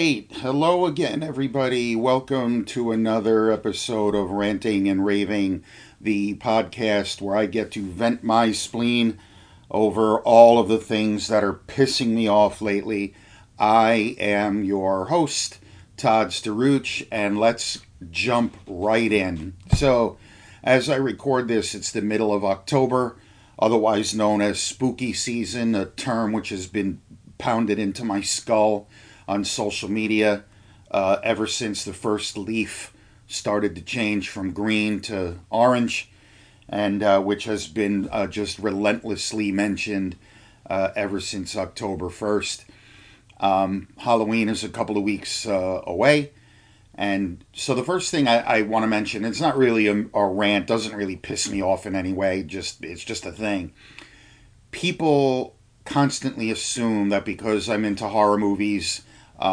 right. Hello again, everybody. Welcome to another episode of Ranting and Raving, the podcast where I get to vent my spleen over all of the things that are pissing me off lately. I am your host, Todd Staruch, and let's jump right in. So, as I record this, it's the middle of October, otherwise known as spooky season, a term which has been pounded into my skull on social media ever since the first leaf started to change from green to orange, and which has been just relentlessly mentioned ever since October 1st. Halloween is a couple of weeks away. And so the first thing I want to mention, it's not really a rant, doesn't really piss me off in any way, it's just a thing. People constantly assume that because I'm into horror movies,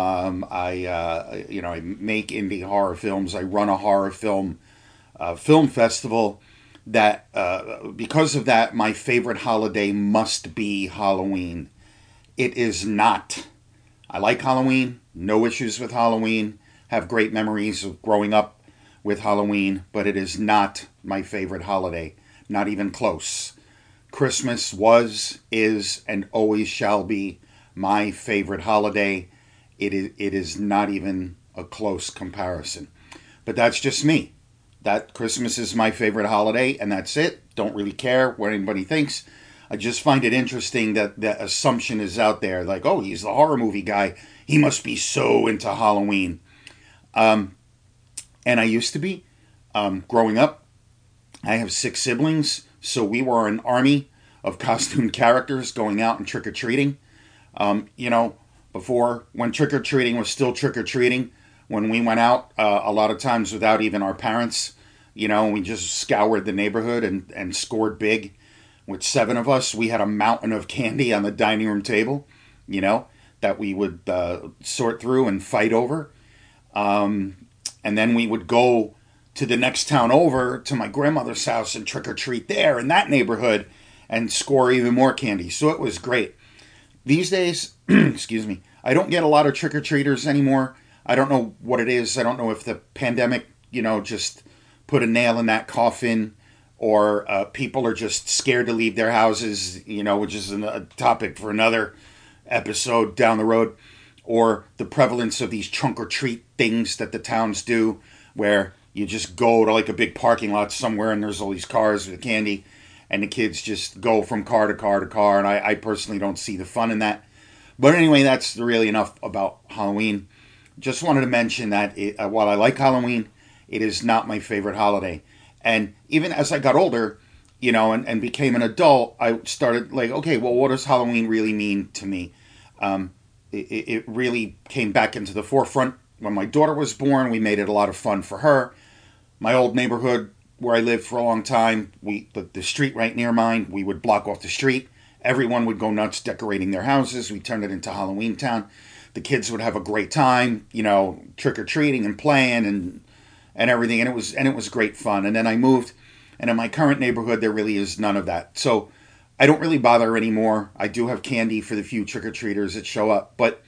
I make indie horror films, I run a horror film festival, that because of that, my favorite holiday must be Halloween. It is not. I like Halloween, no issues with Halloween, have great memories of growing up with Halloween, but it is not my favorite holiday, not even close. Christmas was, is, and always shall be my favorite holiday. It is not even a close comparison. But that's just me. That Christmas is my favorite holiday, and that's it. Don't really care what anybody thinks. I just find it interesting that the assumption is out there, like, oh, he's the horror movie guy. He must be so into Halloween. And I used to be. Growing up, I have 6 siblings, so we were an army of costume characters going out and trick-or-treating. Before, when trick-or-treating was still trick-or-treating, when we went out, a lot of times without even our parents, we just scoured the neighborhood and scored big. With 7 of us, we had a mountain of candy on the dining room table, that we would sort through and fight over. And then we would go to the next town over to my grandmother's house and trick-or-treat there in that neighborhood and score even more candy. So it was great. These days, excuse me, I don't get a lot of trick-or-treaters anymore. I don't know what it is. I don't know if the pandemic, just put a nail in that coffin, or people are just scared to leave their houses, which is a topic for another episode down the road, or the prevalence of these trunk-or-treat things that the towns do, where you just go to like a big parking lot somewhere and there's all these cars with candy, and the kids just go from car to car to car, and I personally don't see the fun in that. But anyway, that's really enough about Halloween. Just wanted to mention that while I like Halloween, it is not my favorite holiday. And even as I got older, and became an adult, I started like, okay, well, what does Halloween really mean to me? It really came back into the forefront when my daughter was born. We made it a lot of fun for her. My old neighborhood where I lived for a long time, the street right near mine, we would block off the street. Everyone would go nuts decorating their houses. We turned it into Halloween Town. The kids would have a great time, trick-or-treating and playing and everything, and it was great fun. And then I moved, and in my current neighborhood, there really is none of that. So I don't really bother anymore. I do have candy for the few trick-or-treaters that show up, but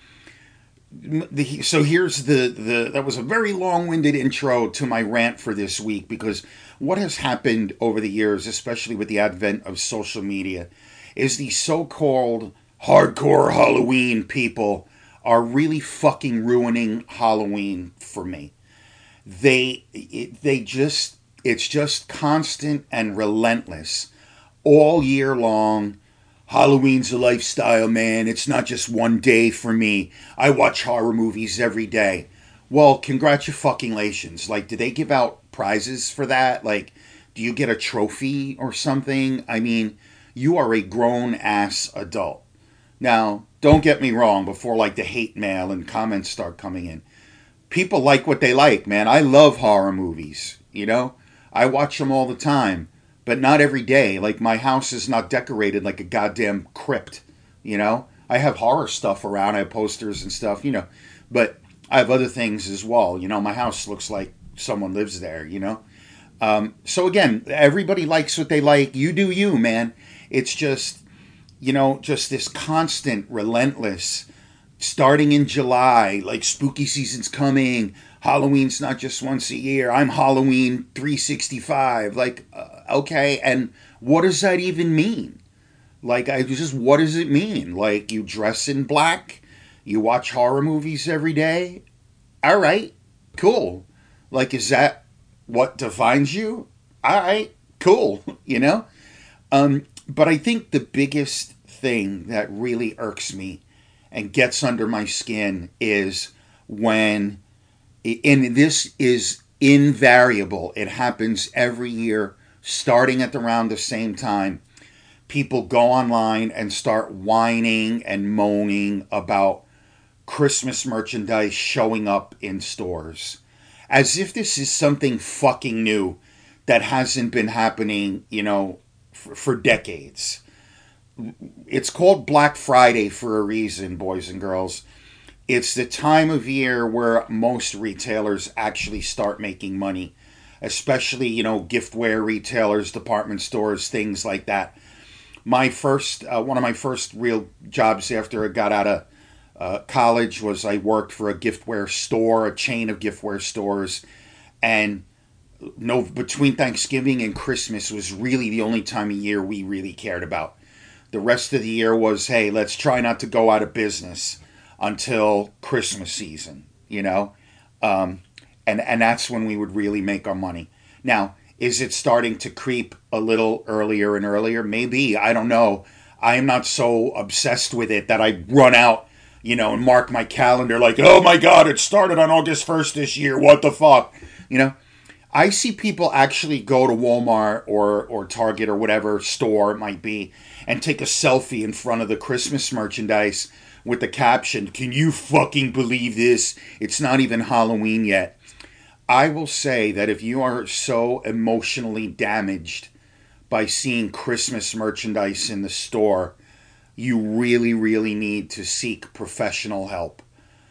so here's that was a very long-winded intro to my rant for this week, because what has happened over the years, especially with the advent of social media, is these so-called hardcore Halloween people are really fucking ruining Halloween for me. It's just constant and relentless all year long. Halloween's a lifestyle, man. It's not just one day for me. I watch horror movies every day. Well, congratulations. Like, do they give out prizes for that? Like, do you get a trophy or something? I mean, you are a grown-ass adult. Now, don't get me wrong before, like, the hate mail and comments start coming in. People like what they like, man. I love horror movies, I watch them all the time. But not every day. Like, my house is not decorated like a goddamn crypt, I have horror stuff around. I have posters and stuff, But I have other things as well. My house looks like someone lives there, So again, everybody likes what they like. You do you, man. It's just, just this constant, relentless starting in July, like spooky season's coming. Halloween's not just once a year. I'm Halloween 365. Like, okay, and what does that even mean? Like, what does it mean? Like, you dress in black, you watch horror movies every day. All right, cool. Like, is that what defines you? All right, cool. But I think the biggest thing that really irks me and gets under my skin is when, and this is invariable, it happens every year, starting at around the same time. People go online and start whining and moaning about Christmas merchandise showing up in stores. As if this is something fucking new that hasn't been happening, for decades. It's called Black Friday for a reason, boys and girls. It's the time of year where most retailers actually start making money, especially, giftware retailers, department stores, things like that. One of my first real jobs after I got out of college was I worked for a giftware store, a chain of giftware stores, and no, between Thanksgiving and Christmas was really the only time of year we really cared about. The rest of the year was, hey, let's try not to go out of business until Christmas season, and that's when we would really make our money. Now, is it starting to creep a little earlier and earlier? Maybe, I don't know. I am not so obsessed with it that I run out, and mark my calendar like, oh my God, it started on August 1st this year. What the fuck? I see people actually go to Walmart or Target or whatever store it might be and take a selfie in front of the Christmas merchandise with the caption, can you fucking believe this? It's not even Halloween yet. I will say that if you are so emotionally damaged by seeing Christmas merchandise in the store, you really, really need to seek professional help.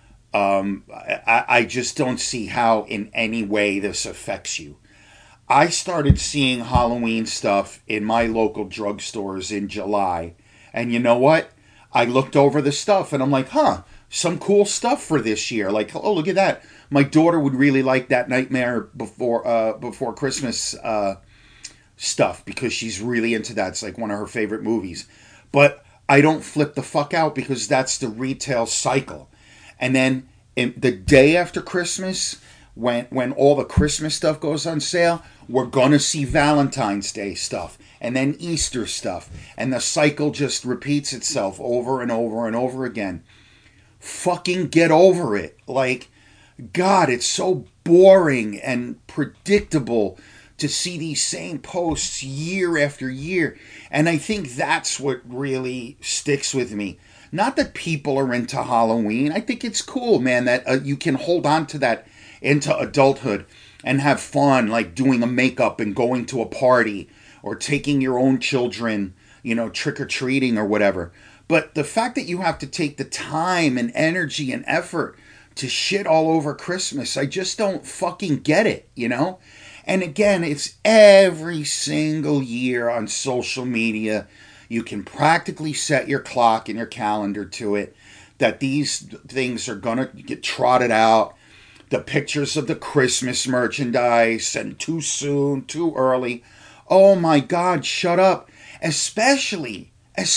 I just don't see how in any way this affects you. I started seeing Halloween stuff in my local drugstores in July. And you know what? I looked over the stuff and I'm like, some cool stuff for this year. Like, oh, look at that. My daughter would really like that Nightmare Before Christmas stuff because she's really into that. It's like one of her favorite movies. But I don't flip the fuck out because that's the retail cycle. And then the day after Christmas, when all the Christmas stuff goes on sale, we're going to see Valentine's Day stuff and then Easter stuff. And the cycle just repeats itself over and over and over again. Fucking get over it. Like, God, it's so boring and predictable to see these same posts year after year. And I think that's what really sticks with me. Not that people are into Halloween. I think it's cool, man, that you can hold on to that into adulthood and have fun, like doing a makeup and going to a party or taking your own children, trick-or-treating or whatever. But the fact that you have to take the time and energy and effort to shit all over Christmas, I just don't fucking get it, And again, it's every single year on social media. You can practically set your clock and your calendar to it that these things are going to get trotted out. The pictures of the Christmas merchandise and too soon, too early. Oh my God, shut up. Especially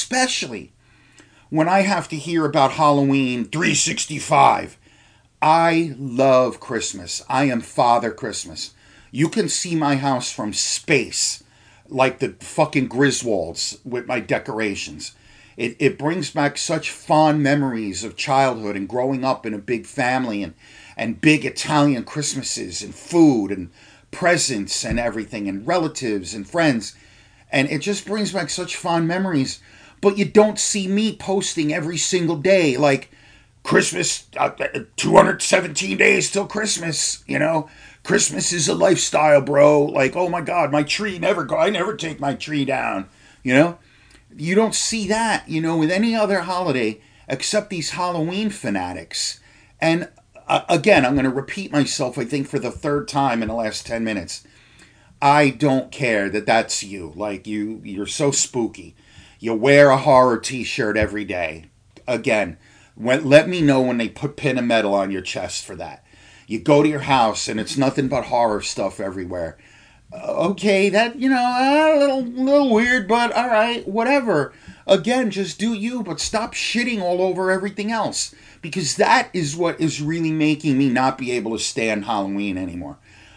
when I have to hear about Halloween 365. I love Christmas. I am Father Christmas. You can see my house from space, like the fucking Griswolds with my decorations. It brings back such fond memories of childhood and growing up in a big family and big Italian Christmases and food and presents and everything and relatives and friends. And it just brings back such fond memories. But you don't see me posting every single day like Christmas, 217 days till Christmas, Christmas is a lifestyle, bro. Like, oh my God, my tree I never take my tree down, You don't see that, with any other holiday except these Halloween fanatics. And again, I'm going to repeat myself, I think, for the third time in the last 10 minutes. I don't care that that's you. Like, you're so spooky. You wear a horror t-shirt every day. Again, Let me know when they pin a medal on your chest for that. You go to your house and it's nothing but horror stuff everywhere. Okay, that, a little weird, but all right, whatever. Again, just do you, but stop shitting all over everything else, because that is what is really making me not be able to stand Halloween anymore.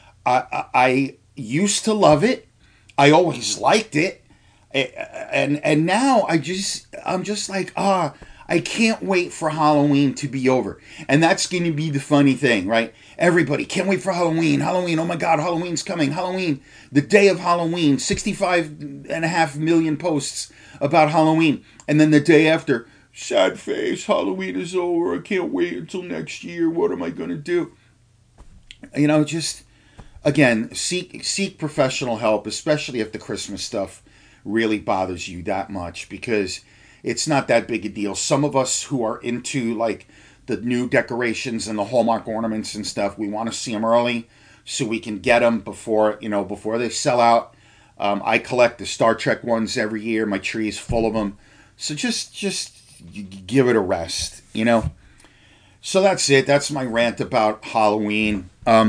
I used to love it. I always liked it, and now I'm just like, I can't wait for Halloween to be over. And that's going to be the funny thing, right? Everybody can't wait for Halloween. Halloween, oh my God, Halloween's coming. Halloween, the day of Halloween, 65.5 million posts about Halloween. And then the day after, sad face, Halloween is over. I can't wait until next year. What am I going to do? Just, again, seek professional help, especially if the Christmas stuff really bothers you that much, because it's not that big a deal. Some of us who are into like the new decorations and the Hallmark ornaments and stuff, we want to see them early so we can get them before they sell out. I collect the Star Trek ones every year. My tree is full of them. So just give it a rest, So that's it. That's my rant about Halloween.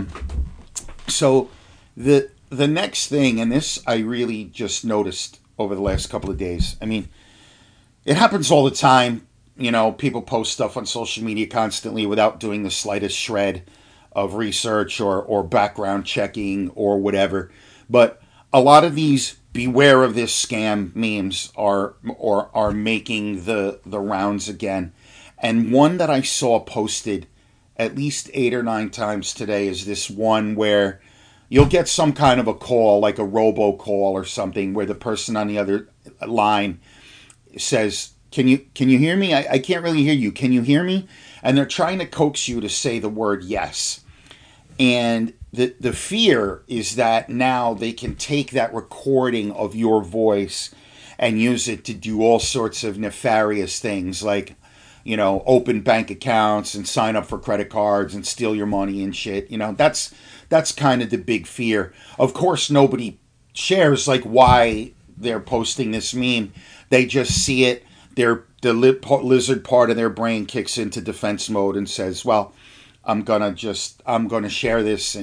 So the next thing, and this I really just noticed over the last couple of days. I mean, it happens all the time. People post stuff on social media constantly without doing the slightest shred of research or background checking or whatever. But a lot of these beware of this scam memes are making the rounds again. And one that I saw posted at least 8 or 9 times today is this one where you'll get some kind of a call, like a robocall or something, where the person on the other line says, Can you hear me? I can't really hear you. Can you hear me? And they're trying to coax you to say the word yes. And the fear is that now they can take that recording of your voice and use it to do all sorts of nefarious things, like, open bank accounts and sign up for credit cards and steal your money and shit. That's kind of the big fear. Of course, nobody shares like why they're posting this meme. They just see it. The lizard part of their brain kicks into defense mode and says, well, I'm gonna share this.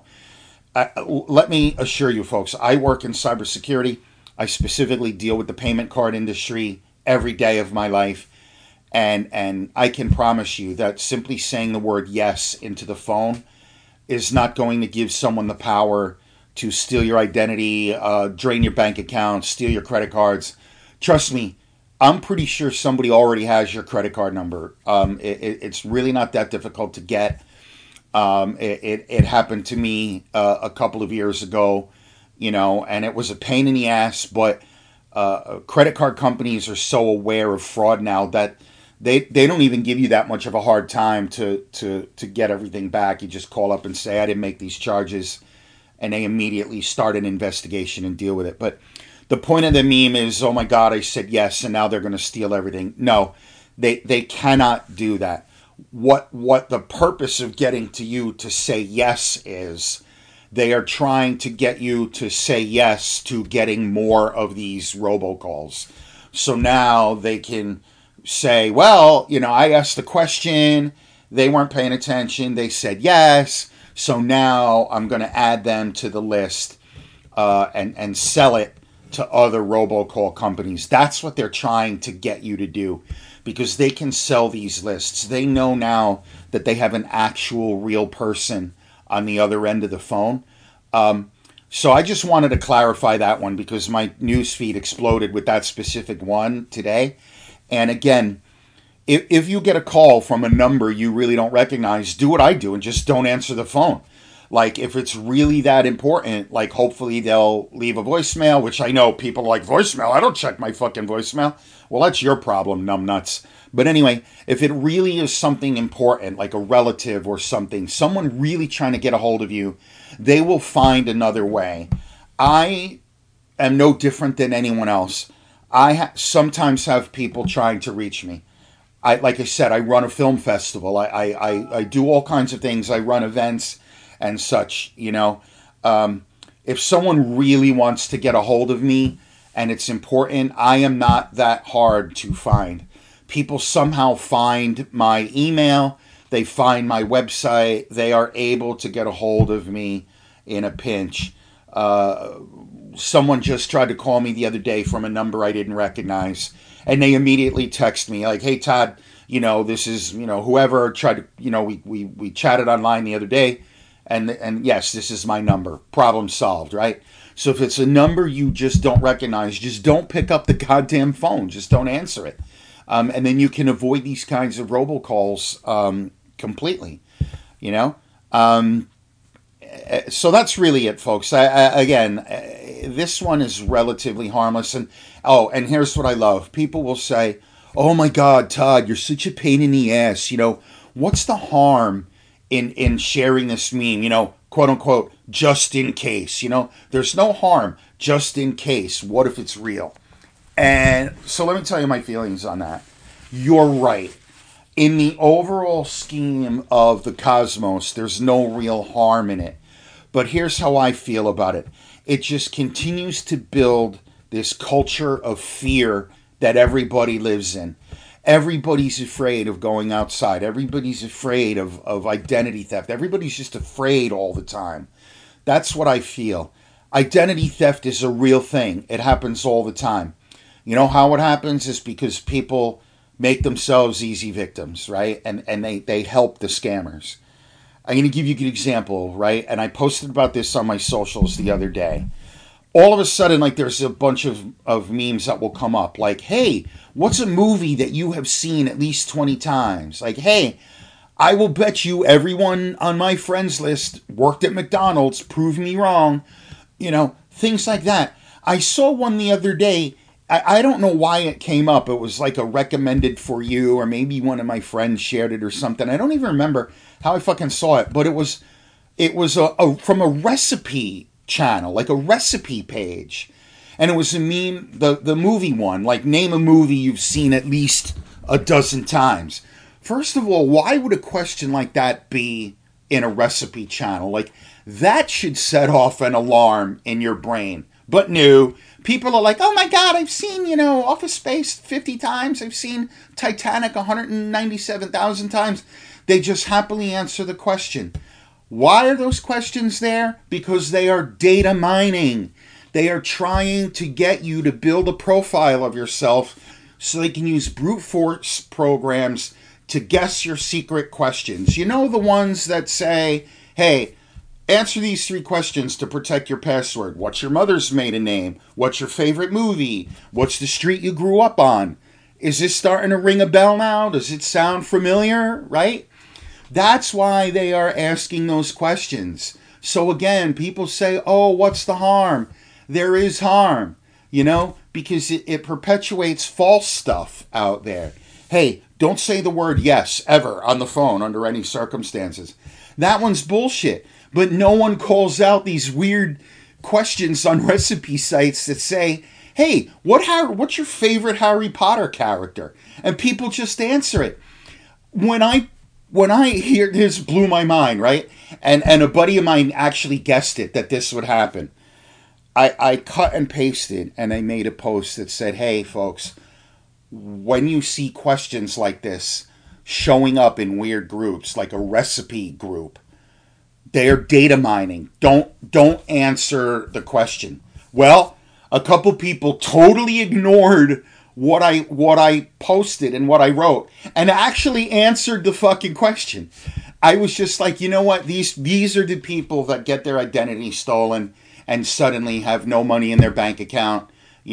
Let me assure you folks, I work in cybersecurity. I specifically deal with the payment card industry every day of my life. And I can promise you that simply saying the word yes into the phone is not going to give someone the power to steal your identity, drain your bank account, steal your credit cards. Trust me, I'm pretty sure somebody already has your credit card number. It's really not that difficult to get. It happened to me a couple of years ago, and it was a pain in the ass, but credit card companies are so aware of fraud now that they don't even give you that much of a hard time to get everything back. You just call up and say, I didn't make these charges, and they immediately start an investigation and deal with it. But the point of the meme is, oh my God, I said yes, and now they're going to steal everything. No, they cannot do that. What the purpose of getting to you to say yes is, they are trying to get you to say yes to getting more of these robocalls. So now they can say, well, I asked the question, they weren't paying attention, they said yes, so now I'm going to add them to the list and sell it to other robocall companies. That's what they're trying to get you to do, because they can sell these lists. They know now that they have an actual real person on the other end of the phone. So I just wanted to clarify that one, because my newsfeed exploded with that specific one today. And again, if you get a call from a number you really don't recognize, do what I do and just don't answer the phone. Like, if it's really that important, like, hopefully they'll leave a voicemail, which I know people are like, voicemail? I don't check my fucking voicemail. Well, that's your problem, numbnuts. But anyway, if it really is something important, like a relative or something, someone really trying to get a hold of you, they will find another way. I am no different than anyone else. I sometimes have people trying to reach me. Like I said, I run a film festival. I do all kinds of things. I run events and such, if someone really wants to get a hold of me and it's important, I am not that hard to find. people somehow find my email, they find my website, they are able to get a hold of me in a pinch. Someone just tried to call me the other day from a number I didn't recognize, and they immediately text me like, "Hey Todd, this is whoever tried to we chatted online the other day, and yes, this is my number. Problem solved, right?" So if it's a number you just don't recognize, just don't pick up the goddamn phone. Just don't answer it, and then you can avoid these kinds of robocalls completely. You know. So that's really it, folks. Again, this one is relatively harmless. And here's what I love. People will say, "Oh my God, Todd, you're such a pain in the ass. What's the harm in sharing this meme? Quote unquote, just in case. There's no harm, just in case. What if it's real?" And so let me tell you my feelings on that. You're right. In the overall scheme of the cosmos, there's no real harm in it. But here's how I feel about it. It just continues to build this culture of fear that everybody lives in. Everybody's afraid of going outside. Everybody's afraid of identity theft. Everybody's just afraid all the time. That's what I feel. Identity theft is a real thing. It happens all the time. You know how it happens? Is because people make themselves easy victims, right? And they help the scammers. I'm going to give you a good example, right? And I posted about this on my socials the other day. All of a sudden, like, there's a bunch of memes that will come up. Like, "Hey, what's a movie that you have seen at least 20 times? Like, hey, I will bet you everyone on my friends list worked at McDonald's. Prove me wrong." Things like that. I saw one the other day. I don't know why it came up. It was like a recommended for you, or maybe one of my friends shared it or something. I don't even remember how I fucking saw it, but it was from a recipe channel, like a recipe page, and it was a meme, the movie one, like, name a movie you've seen at least a dozen times. First of all, why would a question like that be in a recipe channel? Like, that should set off an alarm in your brain. But no, people are like, "Oh my God, I've seen, Office Space 50 times. I've seen Titanic 197,000 times." They just happily answer the question. Why are those questions there? Because they are data mining. They are trying to get you to build a profile of yourself so they can use brute force programs to guess your secret questions. The ones that say, "Hey, answer these 3 questions to protect your password. What's your mother's maiden name? What's your favorite movie? What's the street you grew up on? Is this starting to ring a bell now? Does it sound familiar?" Right? That's why they are asking those questions. So again, people say, "Oh, what's the harm?" There is harm, because it perpetuates false stuff out there. Hey, don't say the word yes ever on the phone under any circumstances. That one's bullshit. But no one calls out these weird questions on recipe sites that say, "Hey, what's your favorite Harry Potter character?" And people just answer it. When I hear this, blew my mind, right? And a buddy of mine actually guessed it, that this would happen. I cut and pasted, and I made a post that said, "Hey, folks, when you see questions like this showing up in weird groups, like a recipe group, they are data mining. Don't answer the question." Well, a couple people totally ignored what I posted and what I wrote, and actually answered the fucking question. I was just like, you know what? These are the people that get their identity stolen and suddenly have no money in their bank account,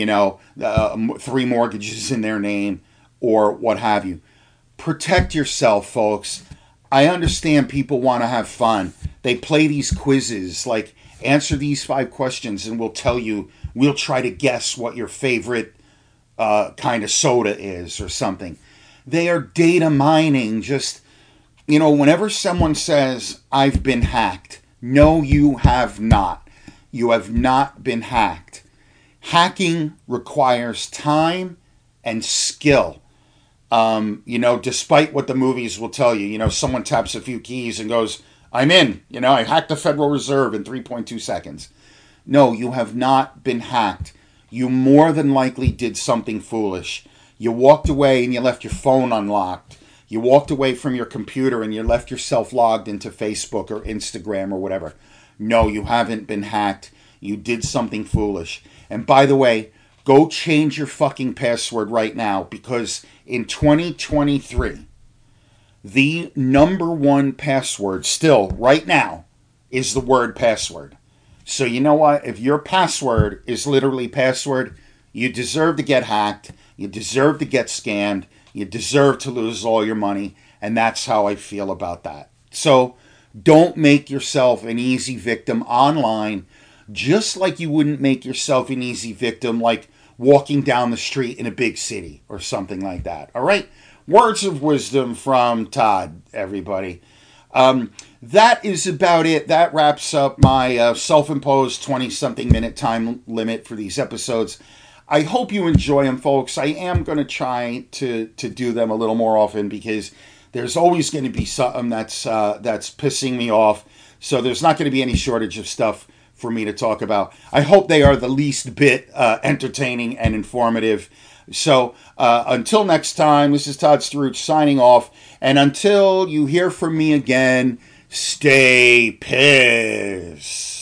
3 mortgages in their name, or what have you. Protect yourself, folks. I understand people want to have fun. They play these quizzes, like, answer these 5 questions and we'll try to guess what your favorite kind of soda is or something. They are data mining. Just, whenever someone says, "I've been hacked," no, you have not. You have not been hacked. Hacking requires time and skill. Despite what the movies will tell you, someone taps a few keys and goes, "I'm in, I hacked the Federal Reserve in 3.2 seconds. No, you have not been hacked. You more than likely did something foolish. You walked away and you left your phone unlocked. You walked away from your computer and you left yourself logged into Facebook or Instagram or whatever. No, you haven't been hacked. You did something foolish. And by the way, go change your fucking password right now, because in 2023, the number one password still right now is the word password. So you know what? If your password is literally password, you deserve to get hacked. You deserve to get scammed. You deserve to lose all your money. And that's how I feel about that. So don't make yourself an easy victim online, just like you wouldn't make yourself an easy victim like walking down the street in a big city or something like that. All right? Words of wisdom from Todd, everybody. That is about it. That wraps up my self-imposed 20-something minute time limit for these episodes. I hope you enjoy them, folks. I am going to try to do them a little more often, because there's always going to be something that's pissing me off. So there's not going to be any shortage of stuff for me to talk about. I hope they are the least bit entertaining and informative. So until next time, this is Todd Staruch signing off. And until you hear from me again, stay pissed.